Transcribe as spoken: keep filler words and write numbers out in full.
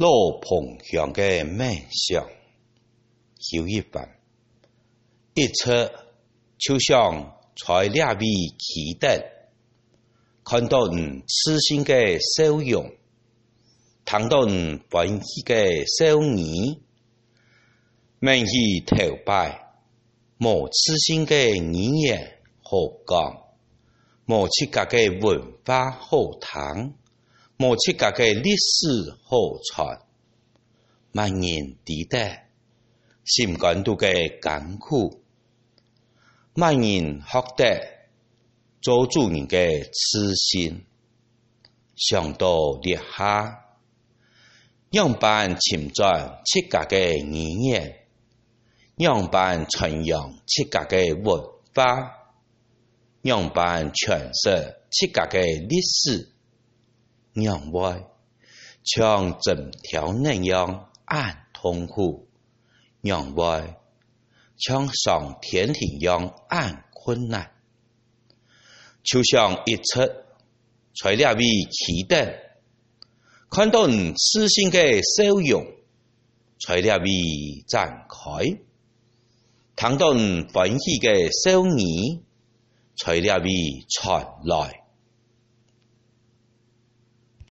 老蓬乡嘅面相，有一番，一出就像在两位期待，看到人痴心嘅笑容，听到人欢喜嘅笑语，问起头摆，无痴心嘅语言好讲，无自家嘅文化好谈。无自家嘅历史好传，万人抵达，心感到嘅艰苦，万人学得做主人嘅痴心，想到列下，样板侵占自家嘅语言，样板传扬自家嘅文化，样板诠释自家嘅历史。让外像整条那样按痛苦，让外像上天庭样按困难，就像一出在两位期待，看到人痴心嘅笑容，在两位展开，听到人欢喜嘅笑语，在两位传来。